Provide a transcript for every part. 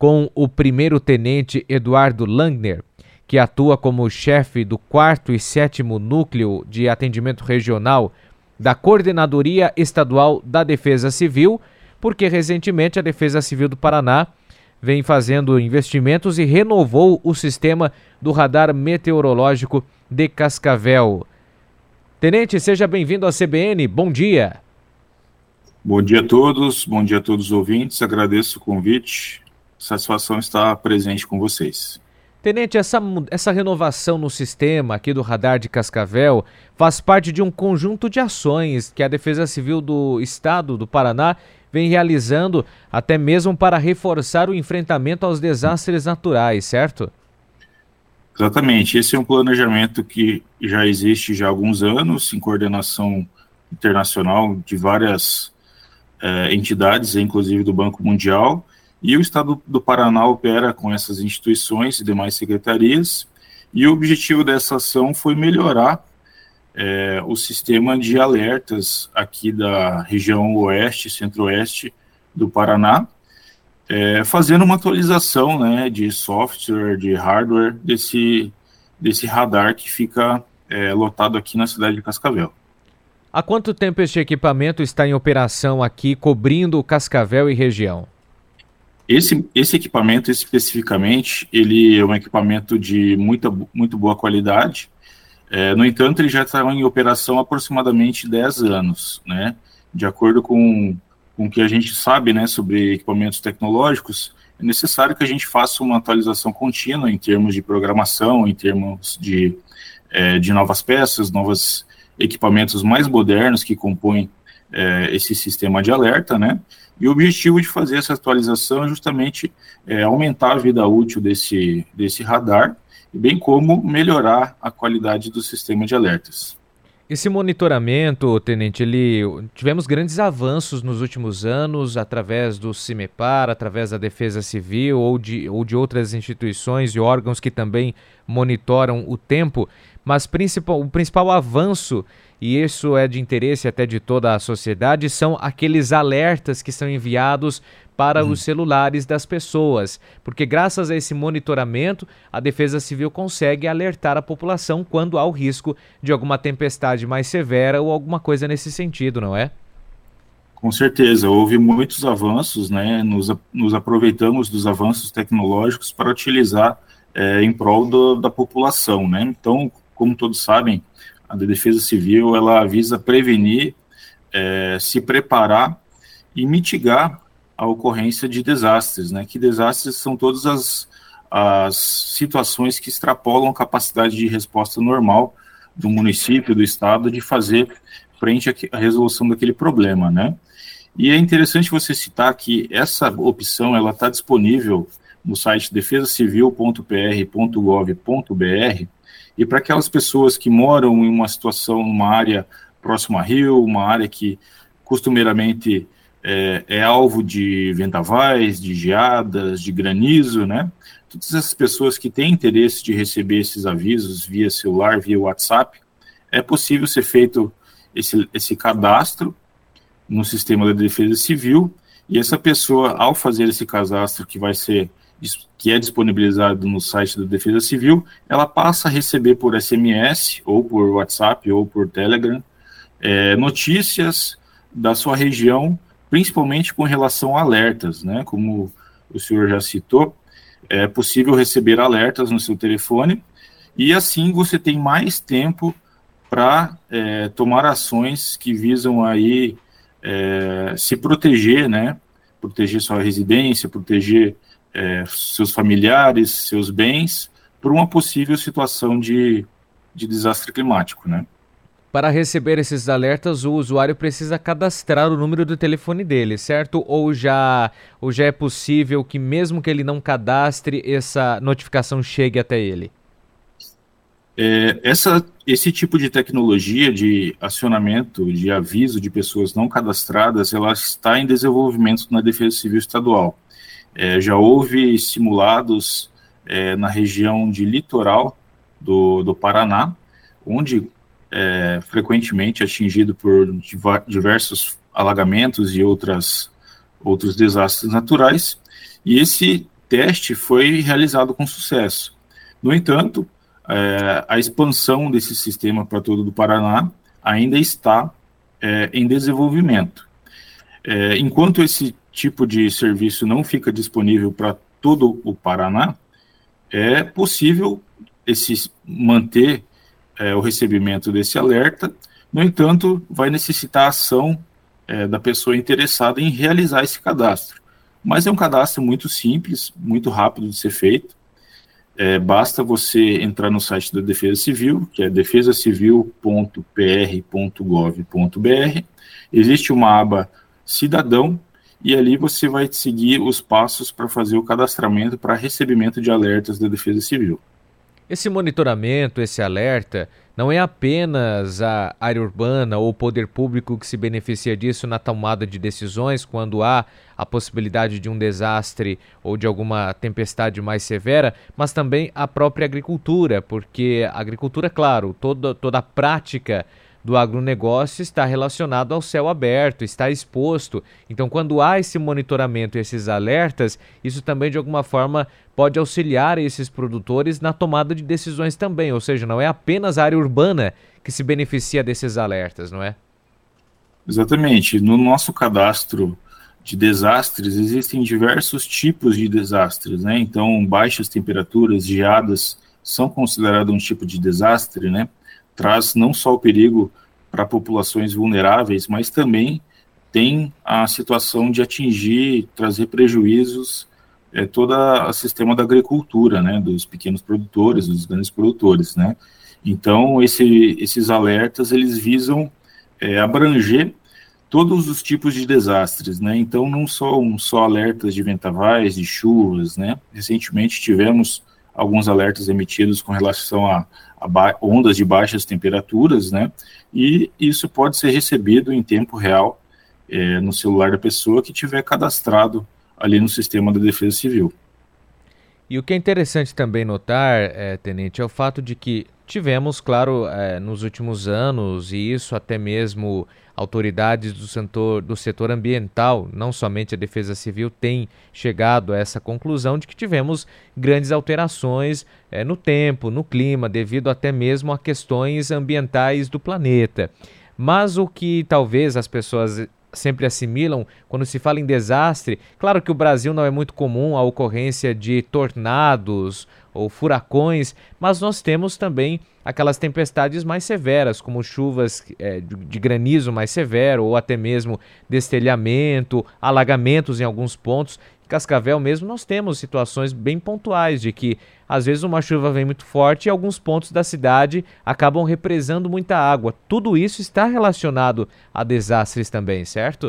com o primeiro-tenente Eduardo Langner, que atua como chefe do 4º e 7º Núcleo de Atendimento Regional da Coordenadoria Estadual da Defesa Civil, porque recentemente a Defesa Civil do Paraná vem fazendo investimentos e renovou o sistema do radar meteorológico de Cascavel. Tenente, seja bem-vindo à CBN, bom dia. Bom dia a todos os ouvintes, agradeço o convite, satisfação estar presente com vocês. Tenente, essa renovação no sistema aqui do radar de Cascavel faz parte de um conjunto de ações que a Defesa Civil do Estado do Paraná vem realizando até mesmo para reforçar o enfrentamento aos desastres naturais, certo? Exatamente, esse é um planejamento que já existe já há alguns anos, em coordenação internacional de várias entidades, inclusive do Banco Mundial, e o Estado do Paraná opera com essas instituições e demais secretarias, e o objetivo dessa ação foi melhorar o sistema de alertas aqui da região oeste, centro-oeste do Paraná, fazendo uma atualização, né, de software, de hardware desse radar que fica lotado aqui na cidade de Cascavel. Há quanto tempo este equipamento está em operação aqui, cobrindo Cascavel e região? Esse equipamento especificamente, ele é um equipamento de muito boa qualidade. No entanto, ele já está em operação há aproximadamente 10 anos, né? De acordo com o que a gente sabe, né, sobre equipamentos tecnológicos, é necessário que a gente faça uma atualização contínua em termos de programação, em termos de novas peças, novos equipamentos mais modernos que compõem esse sistema de alerta, né? E o objetivo de fazer essa atualização é justamente aumentar a vida útil desse radar, bem como melhorar a qualidade do sistema de alertas. Esse monitoramento, Tenente, tivemos grandes avanços nos últimos anos através do CIMEPAR, através da Defesa Civil ou de outras instituições e órgãos que também monitoram o tempo, mas o principal avanço, e isso é de interesse até de toda a sociedade, são aqueles alertas que são enviados para os celulares das pessoas, porque graças a esse monitoramento, a Defesa Civil consegue alertar a população quando há o risco de alguma tempestade mais severa ou alguma coisa nesse sentido, não é? Com certeza, houve muitos avanços, né? Nos aproveitamos dos avanços tecnológicos para utilizar em prol da população, né? Então, como todos sabem, a Defesa Civil, ela visa prevenir, se preparar e mitigar a ocorrência de desastres, né? Que desastres são todas as situações que extrapolam a capacidade de resposta normal do município, do estado, de fazer frente à resolução daquele problema, né? E é interessante você citar que essa opção, ela está disponível no site defesacivil.pr.gov.br, e para aquelas pessoas que moram em uma situação, numa área próxima a rio, uma área que costumeiramente é alvo de vendavais, de geadas, de granizo, né? Todas essas pessoas que têm interesse de receber esses avisos via celular, via WhatsApp, é possível ser feito esse cadastro no sistema da Defesa Civil, e essa pessoa, ao fazer esse cadastro que é disponibilizado no site da Defesa Civil, ela passa a receber por SMS, ou por WhatsApp, ou por Telegram, notícias da sua região, principalmente com relação a alertas, né? Como o senhor já citou, é possível receber alertas no seu telefone, e assim você tem mais tempo para tomar ações que visam aí se proteger, né? Proteger sua residência, proteger seus familiares, seus bens, por uma possível situação de desastre climático, né? Para receber esses alertas, o usuário precisa cadastrar o número do telefone dele, certo? Ou já é possível que, mesmo que ele não cadastre, essa notificação chegue até ele? Esse tipo de tecnologia de acionamento, de aviso de pessoas não cadastradas, ela está em desenvolvimento na Defesa Civil Estadual. Já houve simulados na região de litoral do Paraná, onde frequentemente atingido por diversos alagamentos e outros desastres naturais, e esse teste foi realizado com sucesso. No entanto, a expansão desse sistema para todo o Paraná ainda está em desenvolvimento. Enquanto esse tipo de serviço não fica disponível para todo o Paraná, é possível manter o recebimento desse alerta. No entanto, vai necessitar a ação da pessoa interessada em realizar esse cadastro. Mas é um cadastro muito simples, muito rápido de ser feito. Basta você entrar no site da Defesa Civil, que é defesacivil.pr.gov.br. Existe uma aba Cidadão, e ali você vai seguir os passos para fazer o cadastramento para recebimento de alertas da Defesa Civil. Esse monitoramento, esse alerta, não é apenas a área urbana ou o poder público que se beneficia disso na tomada de decisões quando há a possibilidade de um desastre ou de alguma tempestade mais severa, mas também a própria agricultura, porque a agricultura, claro, toda a prática do agronegócio está relacionado ao céu aberto, está exposto. Então, quando há esse monitoramento, esses alertas, isso também de alguma forma pode auxiliar esses produtores na tomada de decisões também, ou seja, não é apenas a área urbana que se beneficia desses alertas, não é? Exatamente. No nosso cadastro de desastres, existem diversos tipos de desastres, né? Então, baixas temperaturas, geadas, são consideradas um tipo de desastre, né? Traz não só o perigo para populações vulneráveis, mas também tem a situação de trazer prejuízos todo o sistema da agricultura, né, dos pequenos produtores, dos grandes produtores, né. Então, esses alertas, eles visam abranger todos os tipos de desastres, né. Então, não só alertas de vendavais, de chuvas, né. Recentemente tivemos alguns alertas emitidos com relação a ondas de baixas temperaturas, né, e isso pode ser recebido em tempo real no celular da pessoa que tiver cadastrado ali no sistema da Defesa Civil. E o que é interessante também notar, Tenente, é o fato de que tivemos, claro, nos últimos anos, e isso até mesmo autoridades do setor ambiental, não somente a Defesa Civil, têm chegado a essa conclusão de que tivemos grandes alterações no tempo, no clima, devido até mesmo a questões ambientais do planeta. Mas o que talvez as pessoas sempre assimilam quando se fala em desastre, claro que o Brasil não é muito comum a ocorrência de tornados ou furacões, mas nós temos também aquelas tempestades mais severas, como chuvas de granizo mais severo ou até mesmo destelhamento, alagamentos em alguns pontos. Em Cascavel mesmo nós temos situações bem pontuais de que às vezes uma chuva vem muito forte e alguns pontos da cidade acabam represando muita água. Tudo isso está relacionado a desastres também, certo?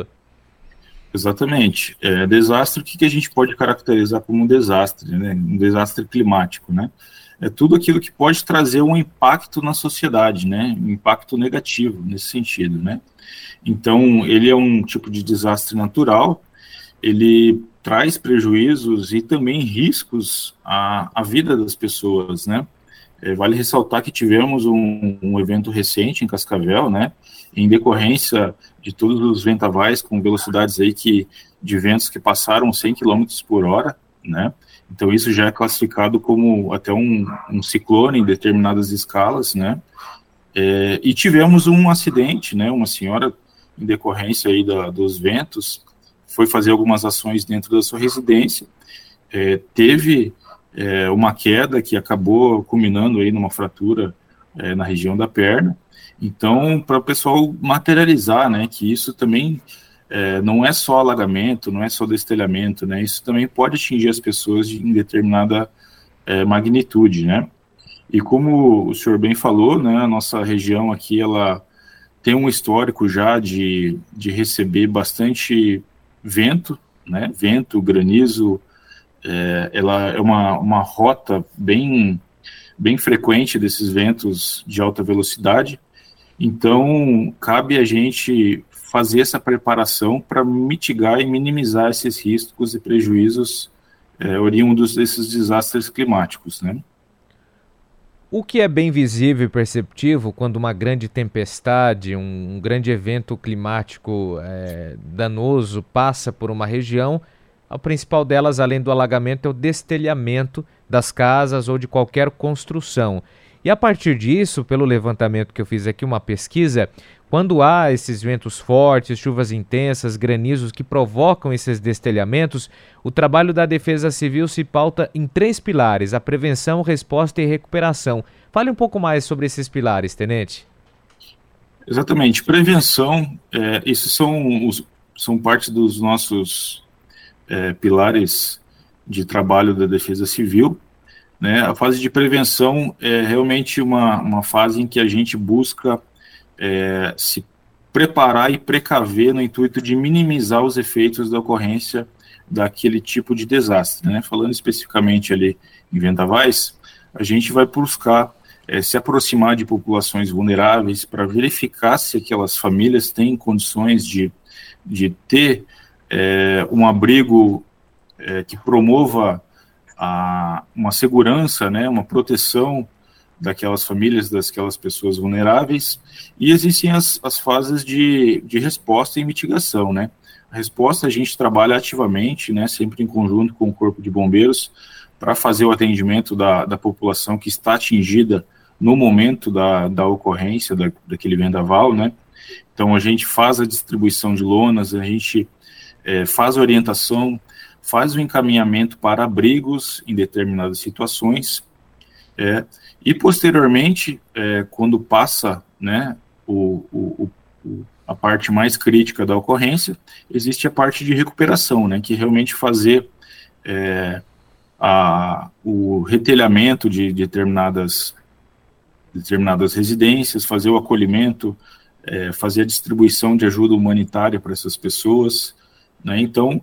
Exatamente. Desastre, o que a gente pode caracterizar como um desastre, né? Um desastre climático, né? É tudo aquilo que pode trazer um impacto na sociedade, né? Um impacto negativo nesse sentido, né? Então, ele é um tipo de desastre natural, ele traz prejuízos e também riscos à vida das pessoas, né? Vale ressaltar que tivemos um evento recente em Cascavel, né? Em decorrência de todos os vendavais com velocidades aí de ventos que passaram 100 km por hora, né? Então isso já é classificado como até um ciclone em determinadas escalas, né? E tivemos um acidente, né? Uma senhora, em decorrência aí dos ventos, foi fazer algumas ações dentro da sua residência, teve uma queda que acabou culminando aí numa fratura na região da perna. Então, para o pessoal materializar, né, que isso também não é só alagamento, não é só destelhamento, né, isso também pode atingir as pessoas em determinada magnitude, né. E como o senhor bem falou, né, a nossa região aqui, ela tem um histórico já de receber bastante vento, né, vento, granizo, ela é uma rota bem frequente desses ventos de alta velocidade. Então, cabe a gente fazer essa preparação para mitigar e minimizar esses riscos e prejuízos oriundos desses desastres climáticos, né? O que é bem visível e perceptível quando uma grande tempestade, um grande evento climático danoso passa por uma região, A principal delas, além do alagamento, é o destelhamento das casas ou de qualquer construção. E a partir disso, pelo levantamento que eu fiz aqui, uma pesquisa, quando há esses ventos fortes, chuvas intensas, granizos que provocam esses destelhamentos, o trabalho da Defesa Civil se pauta em 3 pilares: a prevenção, resposta e recuperação. Fale um pouco mais sobre esses pilares, tenente. Exatamente. Prevenção, esses são parte dos nossos pilares de trabalho da Defesa Civil, né? A fase de prevenção é realmente uma fase em que a gente busca se preparar e precaver no intuito de minimizar os efeitos da ocorrência daquele tipo de desastre, né? Falando especificamente ali em vendavais, a gente vai buscar se aproximar de populações vulneráveis para verificar se aquelas famílias têm condições de ter um abrigo que promova uma segurança, né, uma proteção daquelas famílias, daquelas pessoas vulneráveis. E existem as fases de resposta e mitigação, né? A resposta a gente trabalha ativamente, né, sempre em conjunto com o Corpo de Bombeiros, para fazer o atendimento da população que está atingida no momento da ocorrência daquele vendaval, né? Então a gente faz a distribuição de lonas, a gente faz a orientação, faz o encaminhamento para abrigos em determinadas situações, e posteriormente, quando passa, né, a parte mais crítica da ocorrência, existe a parte de recuperação, né, que realmente fazer o retelhamento de determinadas residências, fazer o acolhimento, fazer a distribuição de ajuda humanitária para essas pessoas, né? Então,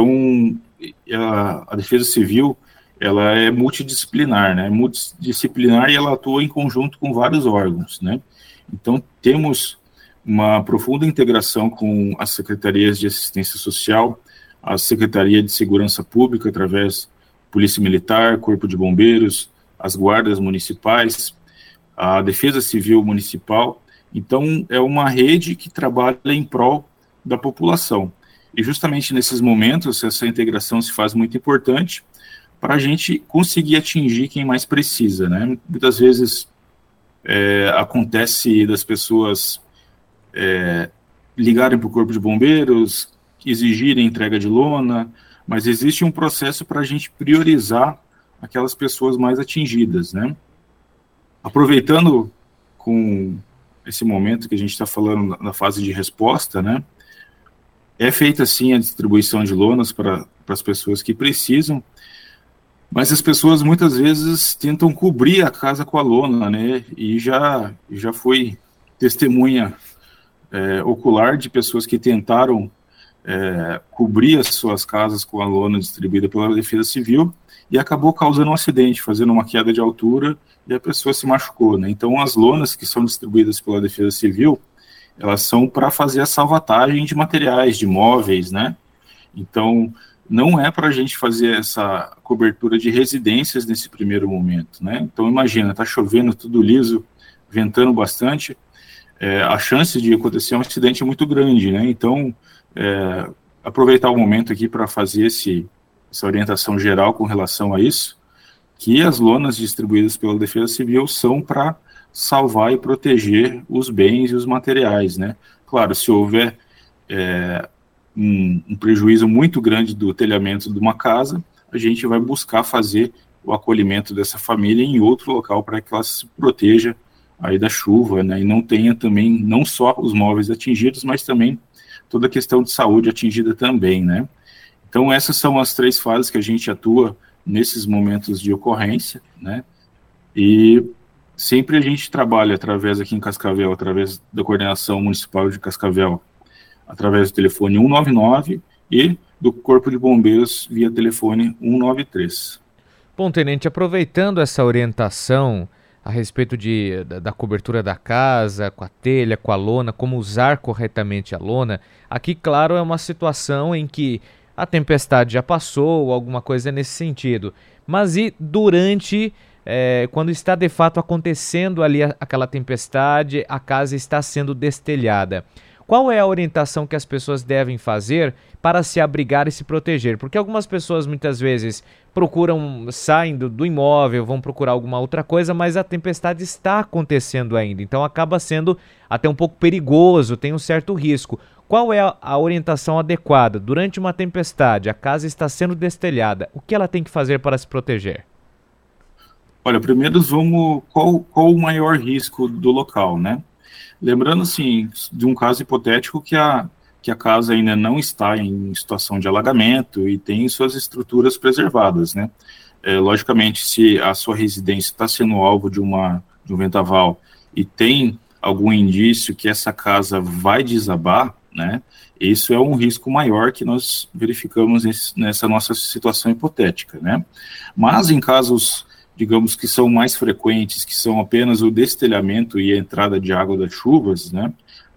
a Defesa Civil, ela é multidisciplinar, né? Multidisciplinar, e ela atua em conjunto com vários órgãos, né? Então, temos uma profunda integração com as secretarias de assistência social, a Secretaria de Segurança Pública, através Polícia Militar, Corpo de Bombeiros, as guardas municipais, a Defesa Civil Municipal. Então, é uma rede que trabalha em prol da população. E justamente nesses momentos, essa integração se faz muito importante para a gente conseguir atingir quem mais precisa, né? Muitas vezes acontece das pessoas ligarem para o Corpo de Bombeiros, exigirem entrega de lona, mas existe um processo para a gente priorizar aquelas pessoas mais atingidas, né? Aproveitando com esse momento que a gente está falando na fase de resposta, né? É feita, sim, a distribuição de lonas para as pessoas que precisam, mas as pessoas muitas vezes tentam cobrir a casa com a lona, né? E já foi testemunha ocular de pessoas que tentaram cobrir as suas casas com a lona distribuída pela Defesa Civil e acabou causando um acidente, fazendo uma queda de altura, e a pessoa se machucou, né? Então, as lonas que são distribuídas pela Defesa Civil, elas são para fazer a salvatagem de materiais, de móveis, né? Então, não é para a gente fazer essa cobertura de residências nesse primeiro momento, né? Então, imagina, tá chovendo, tudo liso, ventando bastante, a chance de acontecer um acidente é muito grande, né? Então, aproveitar o momento aqui para fazer essa orientação geral com relação a isso, que as lonas distribuídas pela Defesa Civil são para salvar e proteger os bens e os materiais, né? Claro, se houver um prejuízo muito grande do telhamento de uma casa, a gente vai buscar fazer o acolhimento dessa família em outro local para que ela se proteja aí da chuva, né? E não tenha também, não só os móveis atingidos, mas também toda a questão de saúde atingida também, né? Então, essas são as 3 fases que a gente atua nesses momentos de ocorrência, né? E sempre a gente trabalha através aqui em Cascavel, através da Coordenação Municipal de Cascavel, através do telefone 199 e do Corpo de Bombeiros via telefone 193. Bom, tenente, aproveitando essa orientação a respeito da cobertura da casa, com a telha, com a lona, como usar corretamente a lona, aqui, claro, é uma situação em que a tempestade já passou, alguma coisa nesse sentido. Mas e durante, quando está de fato acontecendo ali aquela tempestade, a casa está sendo destelhada? Qual é a orientação que as pessoas devem fazer para se abrigar e se proteger? Porque algumas pessoas muitas vezes saem do imóvel, vão procurar alguma outra coisa, mas a tempestade está acontecendo ainda. Então acaba sendo até um pouco perigoso, tem um certo risco. Qual é a orientação adequada? Durante uma tempestade, a casa está sendo destelhada. O que ela tem que fazer para se proteger? Olha, primeiro qual o maior risco do local, né? Lembrando, assim, de um caso hipotético que a casa ainda não está em situação de alagamento e tem suas estruturas preservadas, né? Logicamente, se a sua residência está sendo alvo de um vendaval e tem algum indício que essa casa vai desabar, né? Isso é um risco maior que nós verificamos nessa nossa situação hipotética, né? Mas em casos, digamos, que são mais frequentes, que são apenas o destelhamento e a entrada de água das chuvas, né?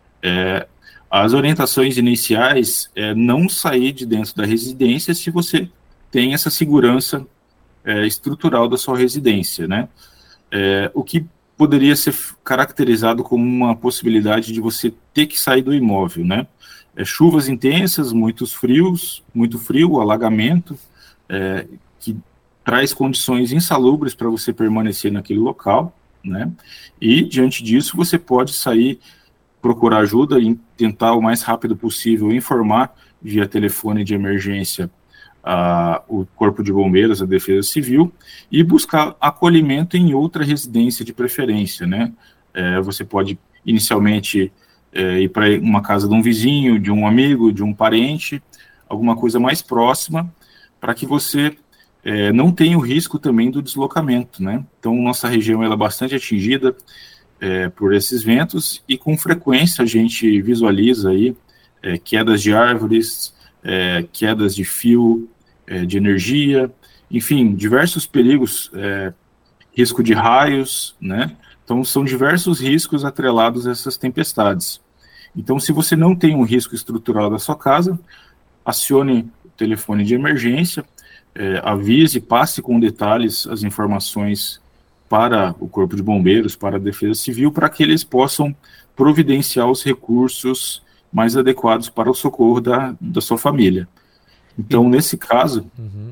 As orientações iniciais é não sair de dentro da residência se você tem essa segurança estrutural da sua residência, né? O que poderia ser caracterizado como uma possibilidade de você ter que sair do imóvel, né? Chuvas intensas, muito frio, alagamento, que traz condições insalubres para você permanecer naquele local, né? E, diante disso, você pode sair, procurar ajuda e tentar o mais rápido possível informar via telefone de emergência o Corpo de Bombeiros, a Defesa Civil, e buscar acolhimento em outra residência de preferência, né? Você pode, inicialmente, ir para uma casa de um vizinho, de um amigo, de um parente, alguma coisa mais próxima, para que você não tenha o risco também do deslocamento, né? Então, nossa região ela é bastante atingida por esses ventos e, com frequência, a gente visualiza aí quedas de árvores, quedas de fio de energia, enfim, diversos perigos, risco de raios, né? Então, são diversos riscos atrelados a essas tempestades. Então, se você não tem um risco estrutural da sua casa, acione o telefone de emergência, avise, passe com detalhes as informações para o Corpo de Bombeiros, para a Defesa Civil, para que eles possam providenciar os recursos mais adequados para o socorro da sua família. Então, nesse caso,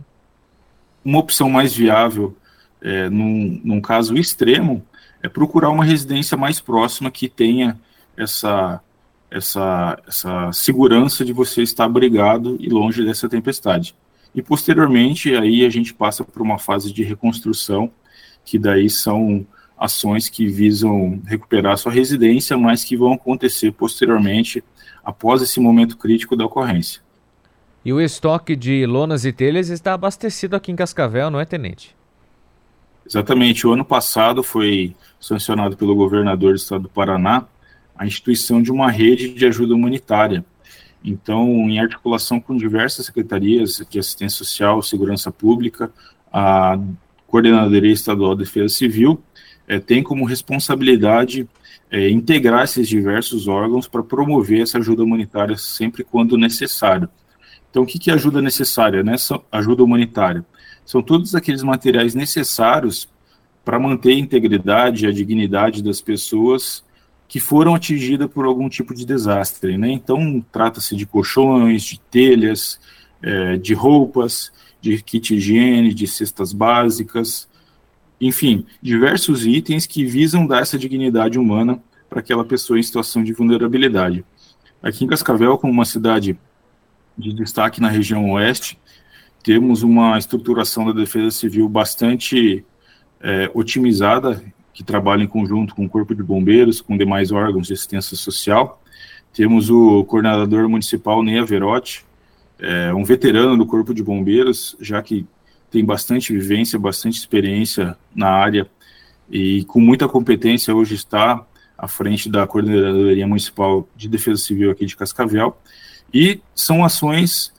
uma opção mais viável, num caso extremo, é procurar uma residência mais próxima que tenha essa segurança de você estar abrigado e longe dessa tempestade. E, posteriormente, aí a gente passa por uma fase de reconstrução, que daí são ações que visam recuperar a sua residência, mas que vão acontecer posteriormente, após esse momento crítico da ocorrência. E o estoque de lonas e telhas está abastecido aqui em Cascavel, não é, tenente? Exatamente. O ano passado foi sancionado pelo governador do estado do Paraná a instituição de uma rede de ajuda humanitária. Então, em articulação com diversas secretarias de assistência social, segurança pública, a Coordenadoria Estadual de Defesa Civil tem como responsabilidade integrar esses diversos órgãos para promover essa ajuda humanitária sempre quando necessário. Então, o que é ajuda necessária, né? Ajuda humanitária? São todos aqueles materiais necessários para manter a integridade e a dignidade das pessoas que foram atingidas por algum tipo de desastre, né? Então, trata-se de colchões, de telhas, de roupas, de kit higiene, de cestas básicas, enfim, diversos itens que visam dar essa dignidade humana para aquela pessoa em situação de vulnerabilidade. Aqui em Cascavel, como uma cidade de destaque na região oeste, temos uma estruturação da Defesa Civil bastante otimizada, que trabalha em conjunto com o Corpo de Bombeiros, com demais órgãos de assistência social. Temos o coordenador municipal, Ney Averotti, um veterano do Corpo de Bombeiros, já que tem bastante vivência, bastante experiência na área e com muita competência hoje está à frente da Coordenadoria Municipal de Defesa Civil aqui de Cascavel. E são ações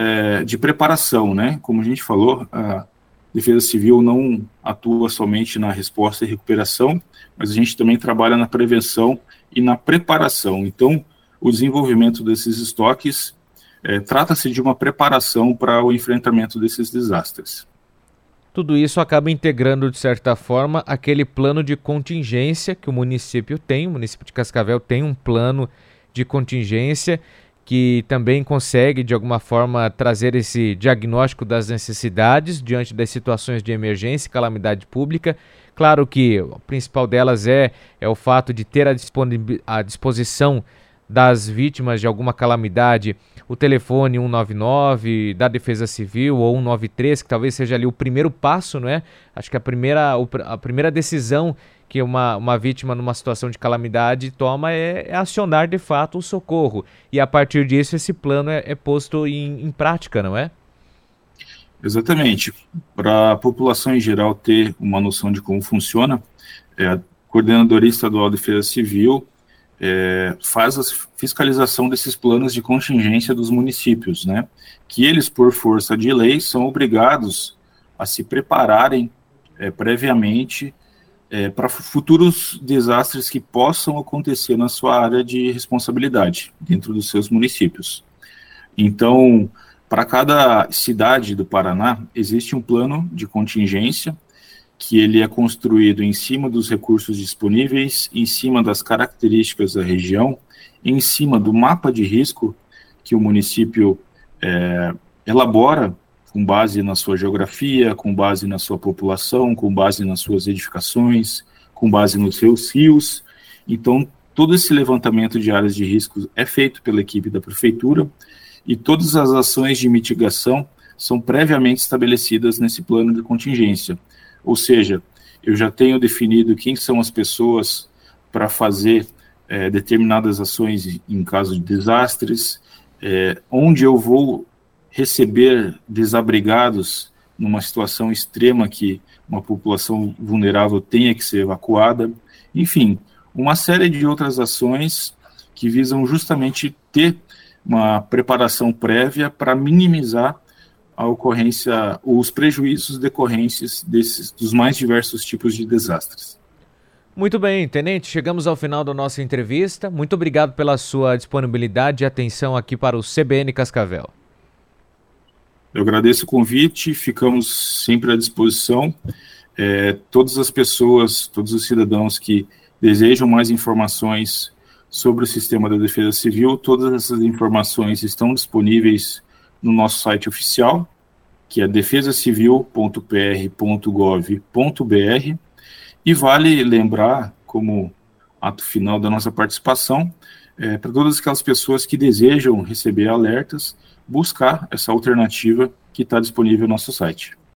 de preparação, né? Como a gente falou, a Defesa Civil não atua somente na resposta e recuperação, mas a gente também trabalha na prevenção e na preparação. Então, o desenvolvimento desses estoques trata-se de uma preparação para o enfrentamento desses desastres. Tudo isso acaba integrando, de certa forma, aquele plano de contingência que o município tem. O município de Cascavel tem um plano de contingência, que também consegue, de alguma forma, trazer esse diagnóstico das necessidades diante das situações de emergência e calamidade pública. Claro que o principal delas é o fato de ter à disposição das vítimas de alguma calamidade o telefone 199 da Defesa Civil ou 193, que talvez seja ali o primeiro passo, não é? Acho que a primeira decisão que uma vítima numa situação de calamidade toma é acionar de fato o socorro. E a partir disso esse plano é posto em prática, não é? Exatamente. Para a população em geral ter uma noção de como funciona, a Coordenadoria Estadual de Defesa Civil faz a fiscalização desses planos de contingência dos municípios, né? Que eles, por força de lei, são obrigados a se prepararem previamente para futuros desastres que possam acontecer na sua área de responsabilidade, dentro dos seus municípios. Então, para cada cidade do Paraná, existe um plano de contingência, que ele é construído em cima dos recursos disponíveis, em cima das características da região, em cima do mapa de risco que o município elabora, com base na sua geografia, com base na sua população, com base nas suas edificações, com base nos seus rios. Então, todo esse levantamento de áreas de risco é feito pela equipe da prefeitura e todas as ações de mitigação são previamente estabelecidas nesse plano de contingência. Ou seja, eu já tenho definido quem são as pessoas para fazer determinadas ações em caso de desastres, onde eu vou receber desabrigados numa situação extrema que uma população vulnerável tenha que ser evacuada, enfim, uma série de outras ações que visam justamente ter uma preparação prévia para minimizar a ocorrência, os prejuízos decorrentes dos mais diversos tipos de desastres. Muito bem, Tenente, chegamos ao final da nossa entrevista. Muito obrigado pela sua disponibilidade e atenção aqui para o CBN Cascavel. Eu agradeço o convite, ficamos sempre à disposição. Todas as pessoas, todos os cidadãos que desejam mais informações sobre o sistema da Defesa Civil, todas essas informações estão disponíveis no nosso site oficial, que é defesacivil.pr.gov.br, e vale lembrar, como ato final da nossa participação, para todas aquelas pessoas que desejam receber alertas, buscar essa alternativa que está disponível no nosso site.